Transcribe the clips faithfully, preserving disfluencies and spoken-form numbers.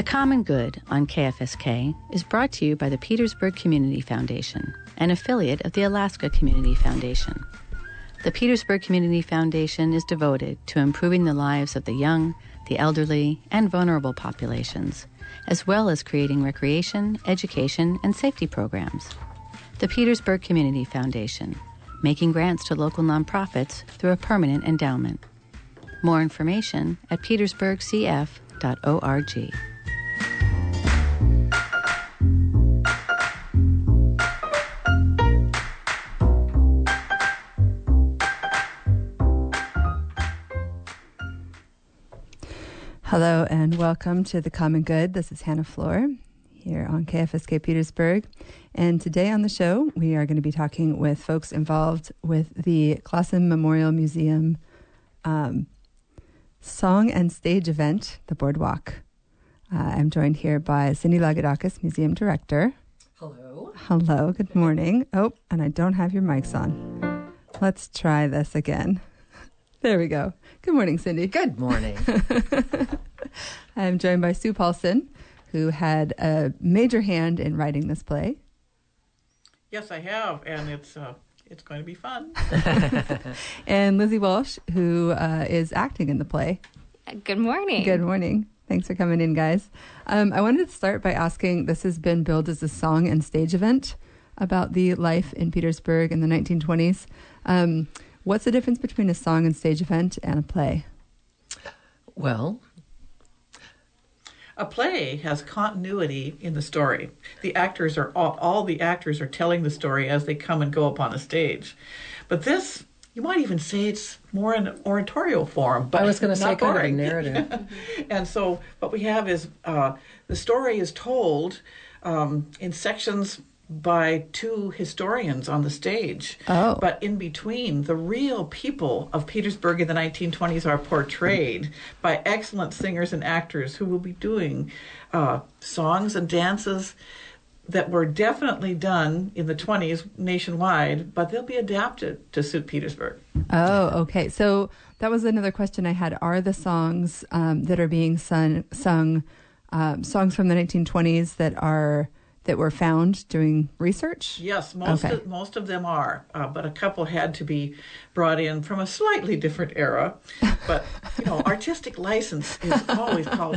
The Common Good on K F S K is brought to you by the Petersburg Community Foundation, an affiliate of the Alaska Community Foundation. The Petersburg Community Foundation is devoted to improving the lives of the young, the elderly, and vulnerable populations, as well as creating recreation, education, and safety programs. The Petersburg Community Foundation, making grants to local nonprofits through a permanent endowment. More information at petersburg c f dot org. Hello and welcome to The Common Good. This is Hannah Floor here on K F S K Petersburg. And today on the show, we are going to be talking with folks involved with the Clausen Memorial Museum um, song and stage event, The Boardwalk. Uh, I'm joined here by Cindy Lagodakis, Museum Director. Hello. Hello, good morning. Oh, and I don't have your mics on. Let's try this again. There we go. Good morning, Cindy. Good morning. I'm joined by Sue Paulson, who had a major hand in writing this play. Yes, I have, and it's uh, it's going to be fun. And Lizzie Walsh, who uh, is acting in the play. Good morning. Good morning. Thanks for coming in, guys. Um, I wanted to start by asking, this has been billed as a song and stage event about the life in Petersburg in the nineteen twenties. Um, what's the difference between a song and stage event and a play? Well, a play has continuity in the story. The actors are all, all the actors are telling the story as they come and go upon a stage. But this, you might even say it's more in oratorio form. But I was going to say kind boring. of a narrative. And so what we have is uh, the story is told um, in sections by two historians on the stage. Oh. But in between, the real people of Petersburg in the nineteen twenties are portrayed by excellent singers and actors who will be doing uh, songs and dances that were definitely done in the twenties nationwide, but they'll be adapted to suit Petersburg. Oh, okay. So that was another question I had. Are the songs um, that are being sung, sung um, songs from the nineteen twenties that are that were found doing research? Yes, most okay. of, most of them are, uh, but a couple had to be brought in from a slightly different era. But you know, artistic license is always called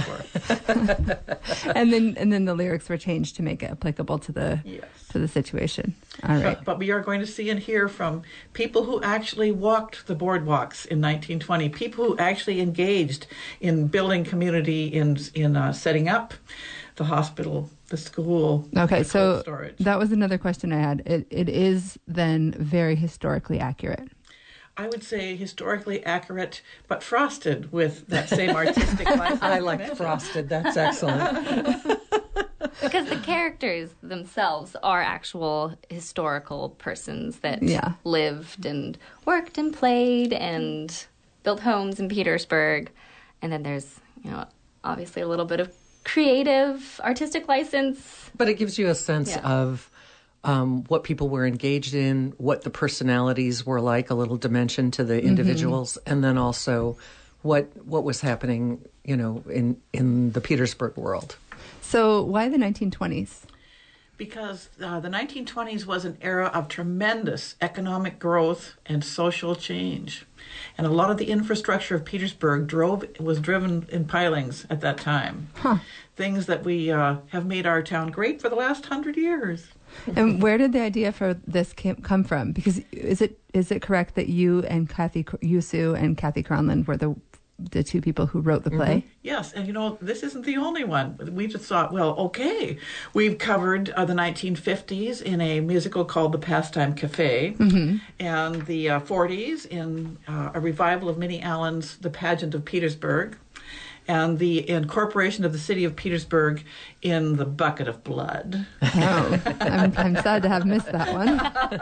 for. and then and then the lyrics were changed to make it applicable to the yes. to the situation. All right. But, but we are going to see and hear from people who actually walked the boardwalks in nineteen twenty, people who actually engaged in building community, in in uh, setting up the hospital, the school. Okay, the so storage. That was another question I had. It it is then very historically accurate. I would say historically accurate, but frosted with that same artistic license. I like frosted. That's excellent. Because the characters themselves are actual historical persons that yeah. lived and worked and played and built homes in Petersburg. And then there's, you know, obviously a little bit of creative, artistic license. But it gives you a sense Yeah. of um, what people were engaged in, what the personalities were like, a little dimension to the individuals, mm-hmm. and then also what what was happening, you know, in, in the Petersburg world. So why the nineteen twenties? Because uh, the nineteen twenties was an era of tremendous economic growth and social change. And a lot of the infrastructure of Petersburg drove was driven in pilings at that time. Huh. Things that we uh, have made our town great for the last hundred years. And where did the idea for this came, come from? Because is it is it correct that you and Kathy, you Sue and Kathy Cronland were the the two people who wrote the play? Mm-hmm. Yes, and you know, this isn't the only one. We just thought, well, okay, we've covered uh, the nineteen fifties in a musical called The Pastime Cafe, mm-hmm. and the uh, forties in uh, a revival of Minnie Allen's The Pageant of Petersburg, and the incorporation of the city of Petersburg in The Bucket of Blood. Oh, I'm, I'm sad to have missed that one.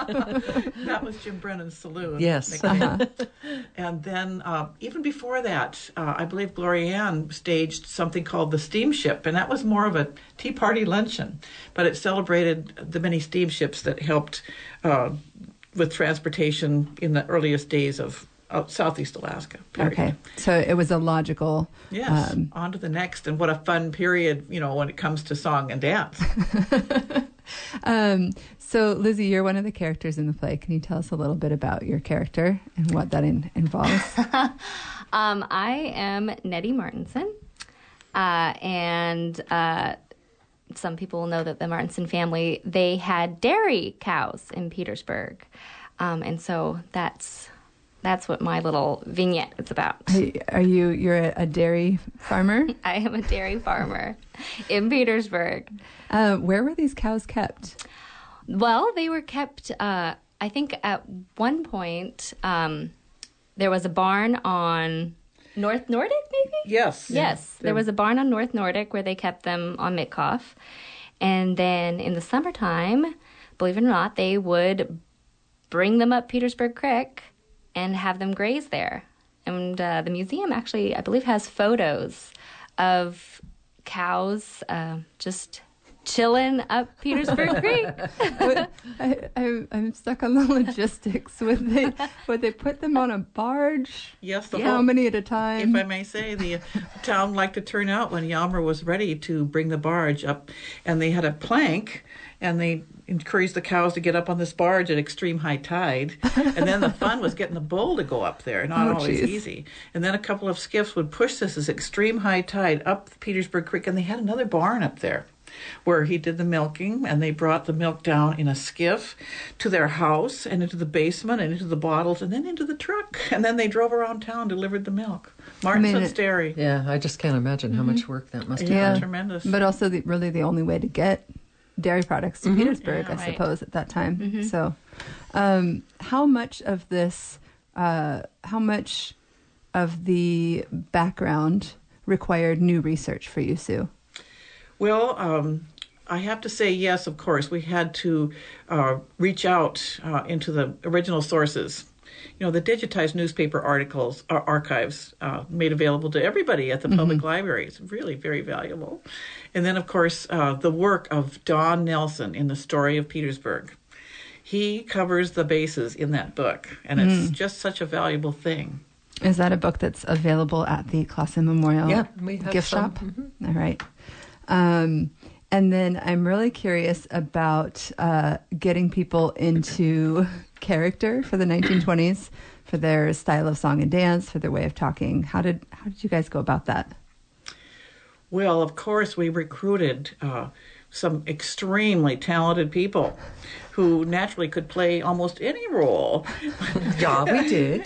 That was Jim Brennan's saloon. Yes. Uh-huh. And then uh, even before that, uh, I believe Gloria Ann staged something called The Steamship, and that was more of a tea party luncheon, but it celebrated the many steamships that helped uh, with transportation in the earliest days of out southeast Alaska. Period. Okay, so it was a logical. Yes, Um, on to the next, and what a fun period, you know, when it comes to song and dance. um, so, Lizzie, you're one of the characters in the play. Can you tell us a little bit about your character and what that in, involves? um, I am Nettie Martinson, uh, and uh, some people know that the Martinson family, they had dairy cows in Petersburg, um, and so that's that's what my little vignette is about. Are you you're a, a dairy farmer? I am a dairy farmer in Petersburg. Uh, where were these cows kept? Well, they were kept, uh, I think at one point, um, there was a barn on North Nordic, maybe? Yes. Yes. Yeah. There was a barn on North Nordic where they kept them on Mitkoff. And then in the summertime, believe it or not, they would bring them up Petersburg Creek and have them graze there. And uh, the museum actually, I believe, has photos of cows uh, just chilling up Petersburg Creek. What, I, I, I'm stuck on the logistics. Would they would they put them on a barge? Yes, the How whole, many at a time? if I may say, the town liked to turn out when Yalmer was ready to bring the barge up, and they had a plank, and they encouraged the cows to get up on this barge at extreme high tide, and then the fun was getting the bull to go up there, not Oh, always geez. easy. And then a couple of skiffs would push this as extreme high tide up Petersburg Creek, and they had another barn up there where he did the milking, and they brought the milk down in a skiff to their house and into the basement and into the bottles and then into the truck, and then they drove around town, delivered the milk. Martinson's it- Dairy. Yeah, I just can't imagine how much work that must have Yeah, been. tremendous. But also, the, really, the only way to get dairy products to Petersburg, Yeah, I right. suppose, at that time. So, um, how much of this, uh, how much of the background required new research for you, Sue? Well, um, I have to say, yes, of course. We had to uh, reach out uh, into the original sources. You know, the digitized newspaper articles, uh, archives uh, made available to everybody at the public library. It's really very valuable. And then, of course, uh, the work of Don Nelson in The Story of Petersburg. He covers the bases in that book, and it's just such a valuable thing. Is that a book that's available at the Clausen Memorial Yeah, we have gift some. shop? All right. Um, and then I'm really curious about uh, getting people into character for the nineteen twenties, for their style of song and dance, for their way of talking. How did how did you guys go about that? Well, of course, we recruited uh, some extremely talented people who naturally could play almost any role. Yeah, we did.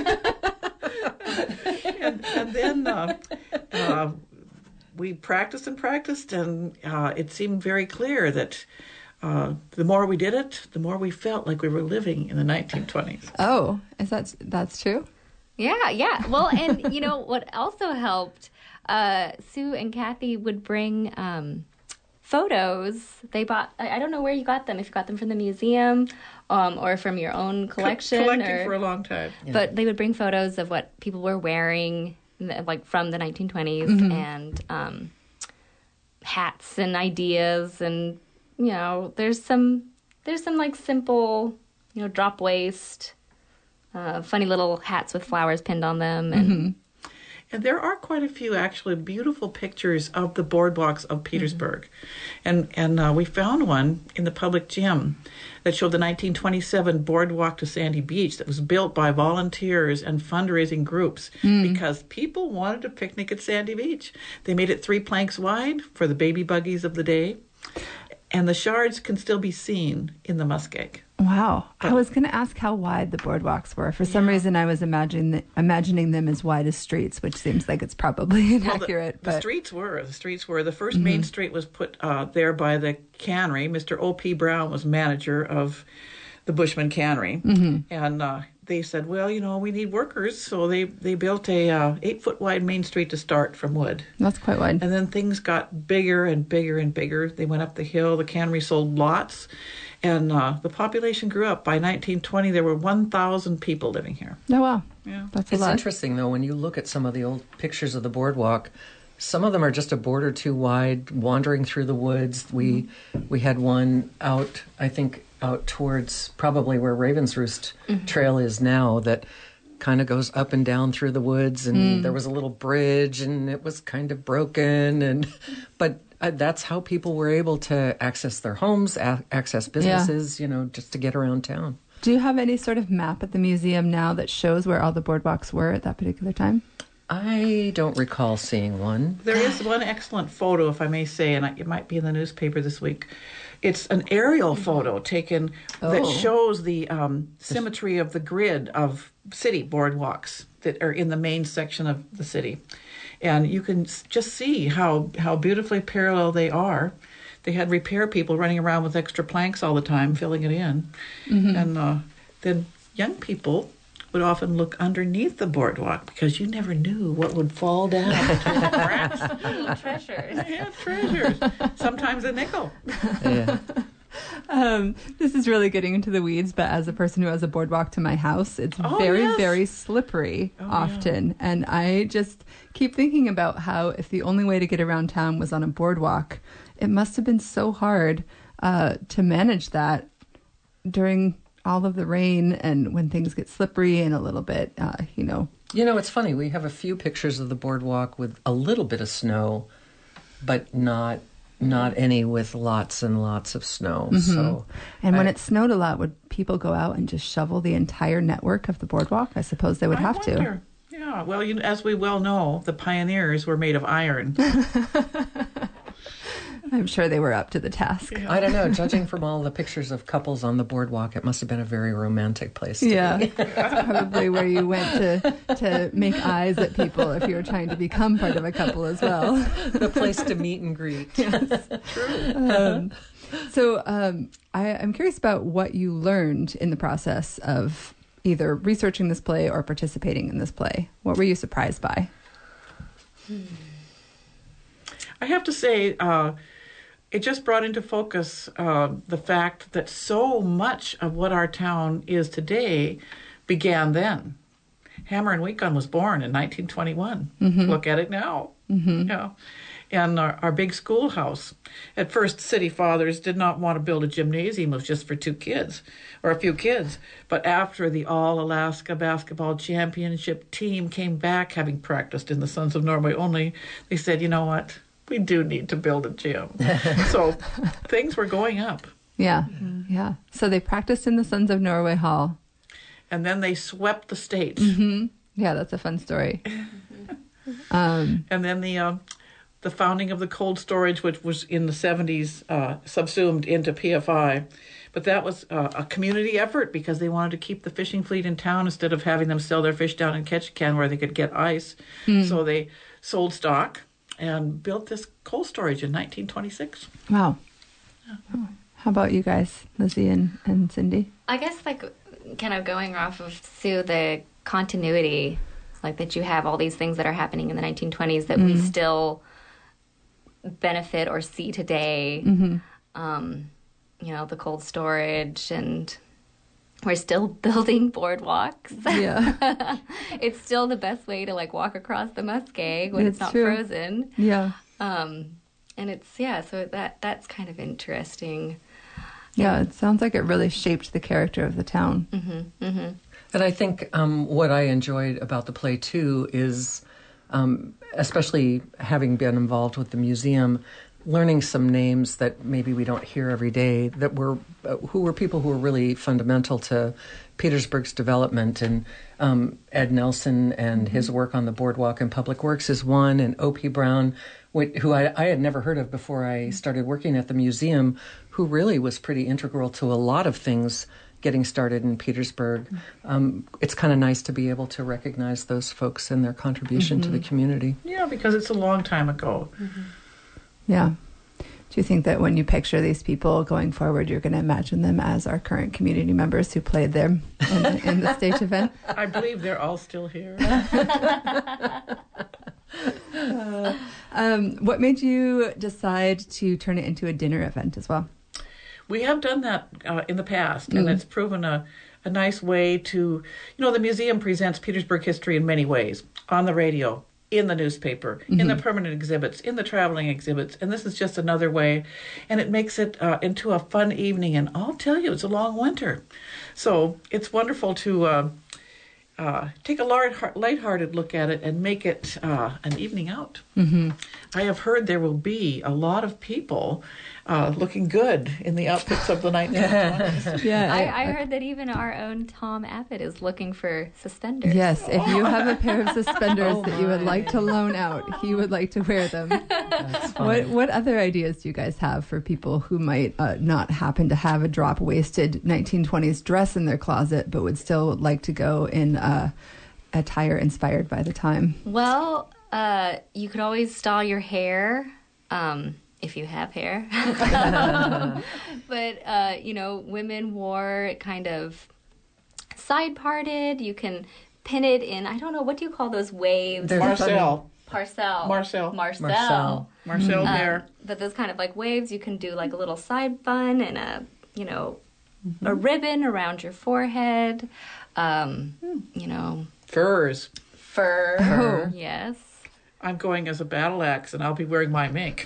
and, and then uh, uh, we practiced and practiced, and uh, it seemed very clear that uh, the more we did it, the more we felt like we were living in the nineteen twenties. Oh, is that that's true? Yeah, yeah. Well, and you know what also helped? Uh, Sue and Kathy would bring um, photos. They bought. I I don't know where you got them. If you got them from the museum, um, or from your own collection, Collecting or, for a long time. but they would bring photos of what people were wearing, like from the nineteen twenties, and um, hats and ideas, and you know, there's some there's some like simple, you know, drop waist, uh, funny little hats with flowers pinned on them, and And there are quite a few actually beautiful pictures of the boardwalks of Petersburg. And and uh, we found one in the public gym that showed the nineteen twenty-seven boardwalk to Sandy Beach that was built by volunteers and fundraising groups because people wanted to picnic at Sandy Beach. They made it three planks wide for the baby buggies of the day. And the shards can still be seen in the muskeg. Wow. I was going to ask how wide the boardwalks were. For some reason, I was imagining th- imagining them as wide as streets, which seems like it's probably Well, inaccurate. the, the but streets were. The streets were. The first main street was put uh, there by the cannery. Mister O P. Brown was manager of the Bushman Cannery. And uh, they said, well, you know, we need workers. So they, they built a uh, eight-foot wide main street to start from wood. that's quite wide. And then things got bigger and bigger and bigger. They went up the hill. The cannery sold lots. And uh, the population grew up. By nineteen twenty, there were one thousand people living here. Oh, wow. Yeah. That's a It's lot. interesting, though, when you look at some of the old pictures of the boardwalk, some of them are just a board or two wide, wandering through the woods. We we had one out, I think, out towards probably where Ravens Roost Trail is now that kind of goes up and down through the woods, and mm. there was a little bridge, and it was kind of broken, and but uh, that's how people were able to access their homes, a- access businesses, yeah. you know, just to get around town. Do you have any sort of map at the museum now that shows where all the boardwalks were at that particular time? I don't recall seeing one. There is one excellent photo, if I may say, and it might be in the newspaper this week. It's an aerial photo taken oh. that shows the um, symmetry of the grid of city boardwalks that are in the main section of the city. And you can just see how, how beautifully parallel they are. They had repair people running around with extra planks all the time, filling it in. Mm-hmm. And uh, then young people would often look underneath the boardwalk because you never knew what would fall down into the cracks. Ooh, treasures. Yeah, treasures. Sometimes a nickel. Yeah. Um, this is really getting into the weeds, but as a person who has a boardwalk to my house, it's oh, very, yes. very slippery oh, often. Yeah. And I just keep thinking about how if the only way to get around town was on a boardwalk, it must have been so hard uh, to manage that during all of the rain and when things get slippery and a little bit, uh, you know. You know, it's funny. We have a few pictures of the boardwalk with a little bit of snow, but not not any with lots and lots of snow. Mm-hmm. So, and when I, it snowed a lot, would people go out and just shovel the entire network of the boardwalk? I suppose they would I have wonder. to. Yeah. Well, you know, as we well know, the pioneers were made of iron. I'm sure they were up to the task. I don't know. Judging from all the pictures of couples on the boardwalk, it must have been a very romantic place to yeah, be. Probably where you went to, to make eyes at people if you were trying to become part of a couple as well. The place to meet and greet. Yes. True. Um, so um, I, I'm curious about what you learned in the process of either researching this play or participating in this play. What were you surprised by? I have to say, uh, it just brought into focus uh, the fact that so much of what our town is today began then. Hammer and Weekon was born in nineteen twenty-one. Mm-hmm. Look at it now. Mm-hmm. Yeah. And our, our big schoolhouse. At first, city fathers did not want to build a gymnasium. It was just for two kids or a few kids. But after the All-Alaska Basketball Championship team came back, having practiced in the Sons of Norway only, they said, you know what? We do need to build a gym. So things were going up. Yeah, mm-hmm. yeah. So they practiced in the Sons of Norway Hall. And then they swept the state. Mm-hmm. Yeah, that's a fun story. um, and then the uh, the founding of the cold storage, which was in the seventies, uh, subsumed into P F I. But that was uh, a community effort because they wanted to keep the fishing fleet in town instead of having them sell their fish down in Ketchikan where they could get ice. Mm. So they sold stock and built this cold storage in nineteen twenty-six. Wow. Yeah. Oh. How about you guys, Lizzie and, and Cindy? I guess, like, kind of going off of Sue, the continuity, like that you have all these things that are happening in the nineteen twenties that mm-hmm. we still benefit or see today. Mm-hmm. Um, you know, the cold storage, and we're still building boardwalks. Yeah. It's still the best way to, like, walk across the Muskeg when it's, it's not true. frozen. Yeah. Um, and it's, yeah, so that that's kind of interesting. Yeah, it sounds like it really shaped the character of the town. Mm-hmm, mm-hmm. And I think um, what I enjoyed about the play, too, is um, especially having been involved with the museum, learning some names that maybe we don't hear every day that were uh, who were people who were really fundamental to Petersburg's development. And um, Ed Nelson and his work on the boardwalk and public works is one, and O P Brown, who I, I had never heard of before I started working at the museum, who really was pretty integral to a lot of things getting started in Petersburg. Um, it's kind of nice to be able to recognize those folks and their contribution mm-hmm. to the community. Yeah, because it's a long time ago. Mm-hmm. Yeah. Do you think that when you picture these people going forward, you're going to imagine them as our current community members who played there in the, in the stage event? I believe they're all still here. uh, um, what made you decide to turn it into a dinner event as well? We have done that uh, in the past, mm. and it's proven a, a nice way to, you know, the museum presents Petersburg history in many ways, on the radio, in the newspaper, mm-hmm. in the permanent exhibits, in the traveling exhibits, and this is just another way, and it makes it uh, into a fun evening, and I'll tell you, it's a long winter. So it's wonderful to uh, uh, take a light, lighthearted look at it and make it uh, an evening out. Mm-hmm. I have heard there will be a lot of people uh, looking good in the outfits of the nineteen twenties. Yeah, I, I heard that even our own Tom Abbott is looking for suspenders. Yes, if you have a pair of suspenders Oh that you would my. like to loan out, he would like to wear them. That's fun. What what other ideas do you guys have for people who might uh, not happen to have a drop-waisted nineteen twenties dress in their closet, but would still like to go in uh, attire inspired by the time? Well, uh, you could always style your hair. Um, if you have hair. But, uh, you know, women wore it kind of side parted. You can pin it in, I don't know, what do you call those waves? They're Marcel. Parcel. Marcel. Marcel. Marcel. Marcel Um, Bear. but those kind of like waves, you can do like a little side bun and a, you know, a ribbon around your forehead. Um, you know, Furs. fur. Oh. Yes. I'm going as a battle axe, and I'll be wearing my mink.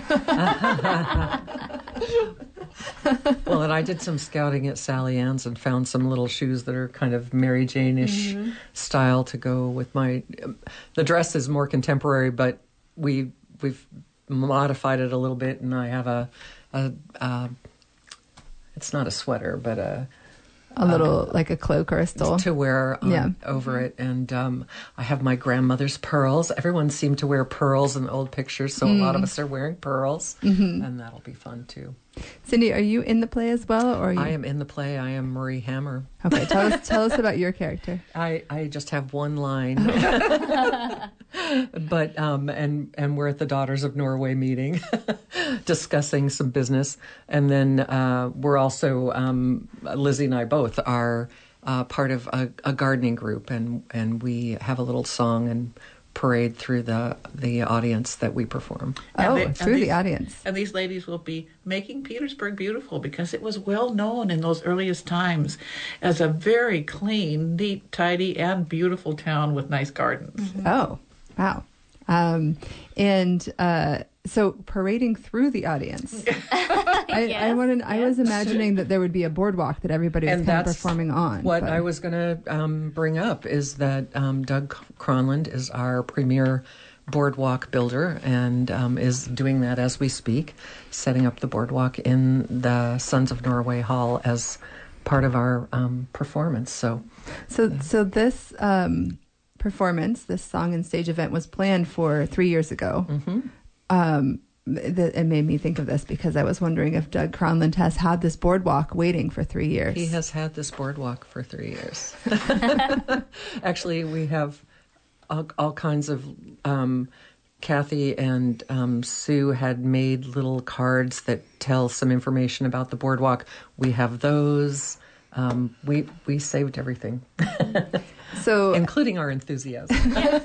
Well, and I did some scouting at Sally Ann's and found some little shoes that are kind of Mary Jane-ish Mm-hmm. style to go with my. The dress is more contemporary, but we we've modified it a little bit, and I have a, a, a it's not a sweater, but a. A little, like a cloak or a stole? to wear on, Yeah. over it. And um, I have my grandmother's pearls. Everyone seemed to wear pearls in the old pictures, so a lot of us are wearing pearls, and that'll be fun too. Cindy, are you in the play as well? Or are you... I am in the play. I am Marie Hammer. Okay, tell us tell us about your character. I, I just have one line, but um, and and we're at the Daughters of Norway meeting, discussing some business, and then uh, we're also um, Lizzie and I both are uh, part of a, a gardening group, and and we have a little song and parade through the the audience that we perform. And Oh, they- and through the these- audience. And these ladies will be making Petersburg beautiful because it was well known in those earliest times as a very clean, neat, tidy, and beautiful town with nice gardens. Oh, wow. Um, and uh, so parading through the audience. I, I, Yes, wanted, I was imagining that there would be a boardwalk that everybody was And kind of that's performing on. What but- I was going to um, bring up is that um, Doug Cronland is our premier boardwalk builder and um, is doing that as we speak, setting up the boardwalk in the Sons of Norway Hall as part of our um, performance. So, So, so this um, performance, this song and stage event, was planned for three years ago. mm-hmm. Um, th- it made me think of this because I was wondering if Doug Cronland has had this boardwalk waiting for three years. He has had this boardwalk for three years. Actually, we have all, all kinds of. Um, Kathy and um, Sue had made little cards that tell some information about the boardwalk. We have those. Um, we we saved everything, So, including our enthusiasm.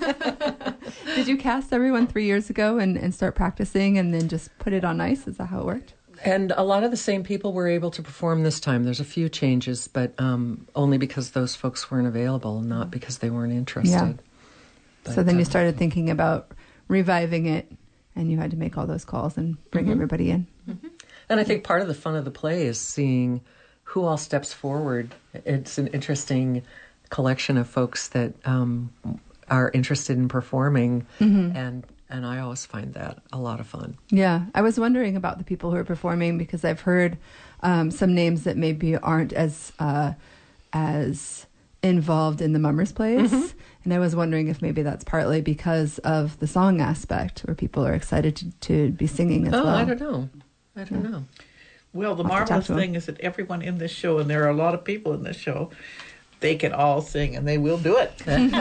did you cast everyone three years ago and, and start practicing and then just put it on ice? Is that how it worked? And a lot of the same people were able to perform this time. There's a few changes, but um, only because those folks weren't available, not because they weren't interested. Yeah. But, So then you um, started thinking about reviving it, and you had to make all those calls and bring Mhm. everybody in. And I think part of the fun of the play is seeing who all steps forward. It's an interesting collection of folks that um, are interested in performing, Mm-hmm. and and I always find that a lot of fun. Yeah, I was wondering about the people who are performing because I've heard um, some names that maybe aren't as uh, as involved in the Mummers plays, Mhm. and I was wondering if maybe that's partly because of the song aspect, where people are excited to, to be singing as oh, well. I don't know. I don't know. Well, the I'll have to talk marvelous to 'em. thing is that everyone in this show, and there are a lot of people in this show, they can all sing and they will do it.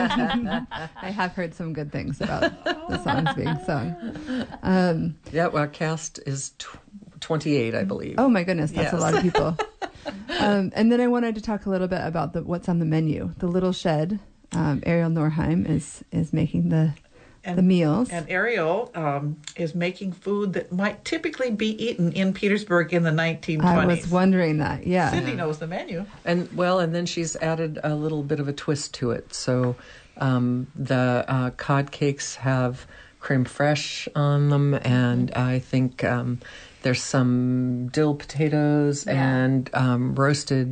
I have heard some good things about the songs being sung. Um, Yeah, well, our cast is tw- twenty-eight, I believe. oh my goodness, that's a Yes. lot of people. Um, and then I wanted to talk a little bit about the what's on the menu. The Little Shed. Um, Ariel Norheim is is making the And, the meals. and Ariel um, is making food that might typically be eaten in Petersburg in the nineteen I twenties. was wondering that. Yeah. Cindy knows the menu. And well, and then she's added a little bit of a twist to it. So um, the uh, cod cakes have creme fraiche on them, and I think um, there's some dill potatoes Yeah. and um, roasted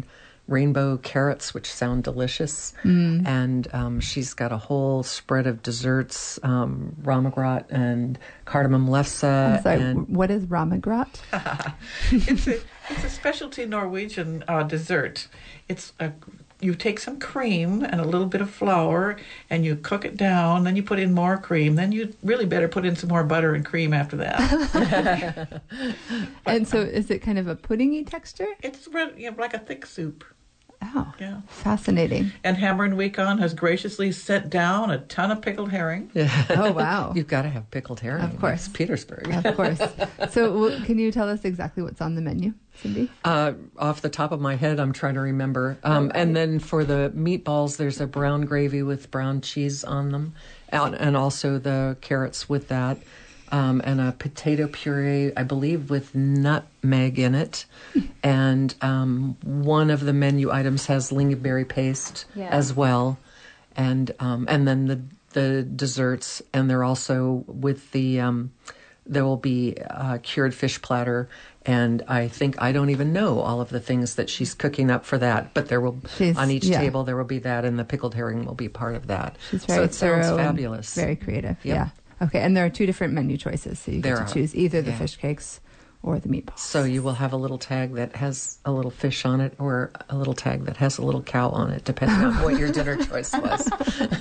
rainbow carrots, which sound delicious. Mm. And um, she's got a whole spread of desserts, um, ramagrat and cardamom lefse. I'm sorry, and what is ramagrat? it's, a, it's a specialty Norwegian uh, dessert. It's a You take some cream and a little bit of flour and you cook it down, then you put in more cream, then you really better put in some more butter and cream after that. And so is it kind of a puddingy texture? It's re- you know, like a thick soup. Oh, Yeah. fascinating. And Hammer and Weekon has graciously sent down a ton of pickled herring. Oh, wow. You've got to have pickled herring. Of course. It's Petersburg. Of course. So well, can you tell us exactly what's on the menu, Cindy? Uh, off the top of my head, I'm trying to remember. Um, Okay. And then for the meatballs, there's a brown gravy with brown cheese on them, and, and also the carrots with that, um, and a potato puree, I believe, with nutmeg in it. And um, one of the menu items has lingonberry paste Yeah. as well, and um, and then the the desserts, and they're also with the. Um, There will be a cured fish platter, and I think I don't even know all of the things that she's cooking up for that. But there will She's- on each yeah. table there will be that, and the pickled herring will be part of that. She's so very it sounds thorough and fabulous. very creative. Yep. Yeah. Okay, and there are two different menu choices, so you get There to are. choose either the Yeah. fish cakes or the meatballs. So you will have a little tag that has a little fish on it, or a little tag that has a little cow on it, depending on what your dinner choice was.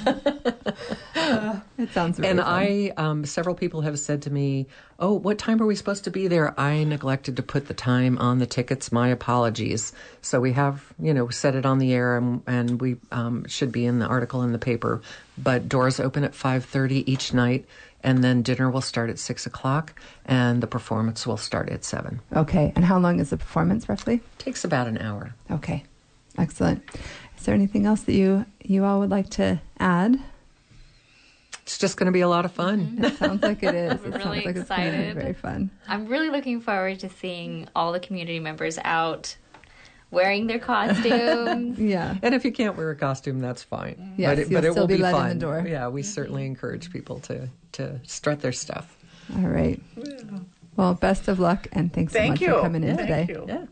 It sounds really And fun. I, um, several people have said to me, "Oh, what time are we supposed to be there?" I neglected to put the time on the tickets. My apologies. So we have, you know, set it on the air, and, and we um, should be in the article in the paper. But doors open at five thirty each night, and then dinner will start at six o'clock, and the performance will start at seven. Okay, and how long is the performance roughly? Takes about an hour. Okay, excellent. Is there anything else that you you all would like to add? It's just going to be a lot of fun. It sounds like it is. I'm It really sounds like it's going to be excited. very fun. I'm really looking forward to seeing all the community members out wearing their costumes. Yeah. And if you can't wear a costume, that's fine. Yes, but it, you'll but it still will be be let in fun. the door. Yeah, we certainly encourage people to, to strut their stuff. All right. Well, best of luck, and thanks so Thank much you. for coming in Thank today. you. Yeah.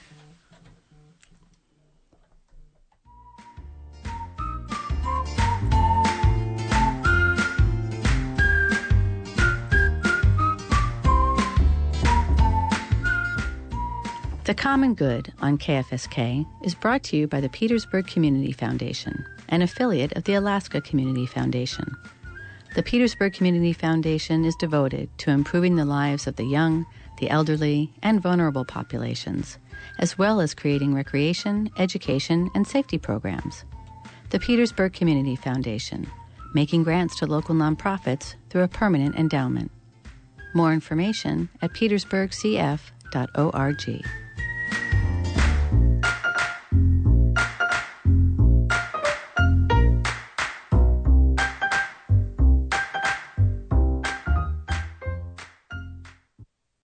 The Common Good on K F S K is brought to you by the Petersburg Community Foundation, an affiliate of the Alaska Community Foundation. The Petersburg Community Foundation is devoted to improving the lives of the young, the elderly, and vulnerable populations, as well as creating recreation, education, and safety programs. The Petersburg Community Foundation, making grants to local nonprofits through a permanent endowment. More information at petersburg c f dot org.